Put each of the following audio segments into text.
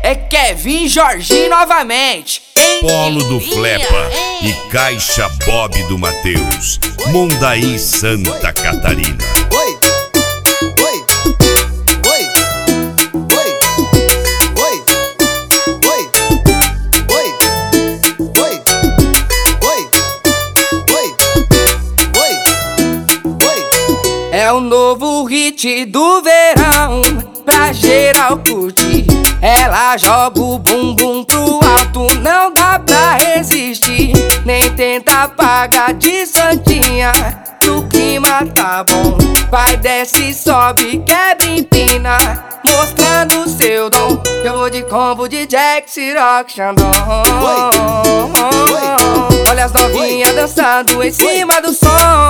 É Kevin Jorginho novamente. Polo do Flepa e Caixa Bob do Mateus, Mondaí, Santa Catarina. Oi, oi, oi, oi, oi, oi, oi, oi, oi, oi, oi. É o novo hit do verão, pra geral curtir. Ela joga o bumbum pro alto, não dá pra resistir. Nem tenta pagar de santinha, que o clima tá bom. Vai, desce, sobe, quebra, empina, mostrando seu dom. Eu vou de combo de Jack, Ciroc, Xandão. Olha as novinhas dançando em cima do som.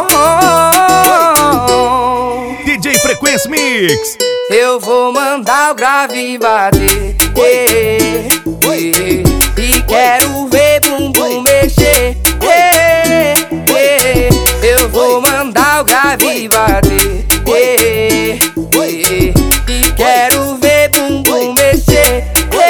DJ Frequência Mix. Eu vou mandar o grave bater, e quero ver bumbum mexer, eu vou mandar o grave bater, e quero ver bumbum mexer,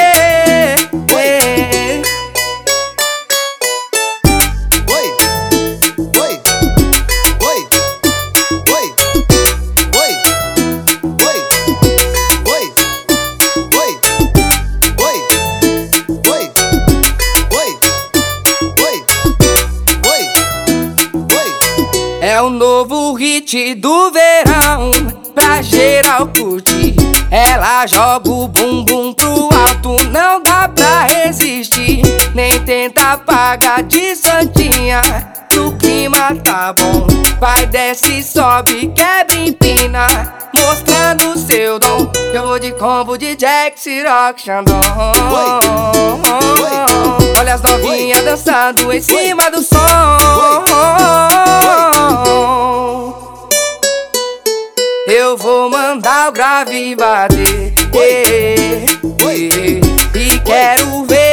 É o novo hit do verão, pra geral curtir. Ela joga o bumbum pro alto, não dá pra resistir. Nem tenta pagar de santinha, que o clima tá bom. Vai, desce, sobe, quebra, empina, mostrando seu dom. Eu vou de combo de Jack, Ciroc, Xandão. Olha as novinhas dançando em cima do som. Eu vou mandar o grave bater, e quero ver